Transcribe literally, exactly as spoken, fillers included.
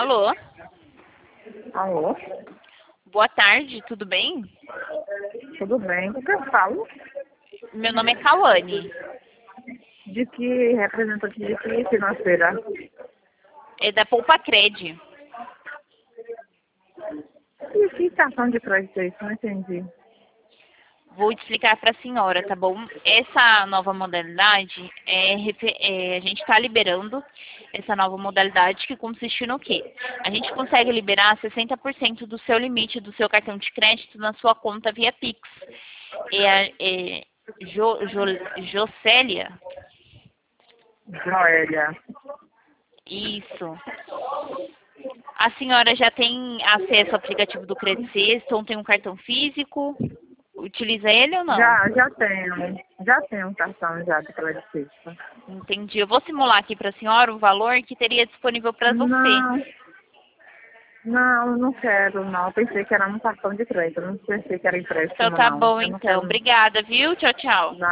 Alô? Alô? Boa tarde, tudo bem? Tudo bem? O que eu falo? Meu nome é Cauane. De que representante de que financeira? É da Poupa Cred. E que cartão de crédito é isso? Não entendi. Vou te explicar para a senhora, tá bom? Essa nova modalidade, é, refe- é, a gente está liberando essa nova modalidade que consiste no quê? A gente consegue liberar sessenta por cento do seu limite do seu cartão de crédito na sua conta via Pix. É, é, jo, jo, Jocélia? Joélia. Isso. A senhora já tem acesso ao aplicativo do Credit Sexto ou tem um cartão físico? Utiliza ele ou não? Já, já tenho. Já tenho um cartão já de crédito. Entendi. Eu vou simular aqui para a senhora o valor que teria disponível para você. Não, não, não quero, não. Eu pensei que era um cartão de crédito. Eu não pensei que era Então empréstimo, tá não. bom, Eu não então. quero. Obrigada, viu? Tchau, tchau. Não.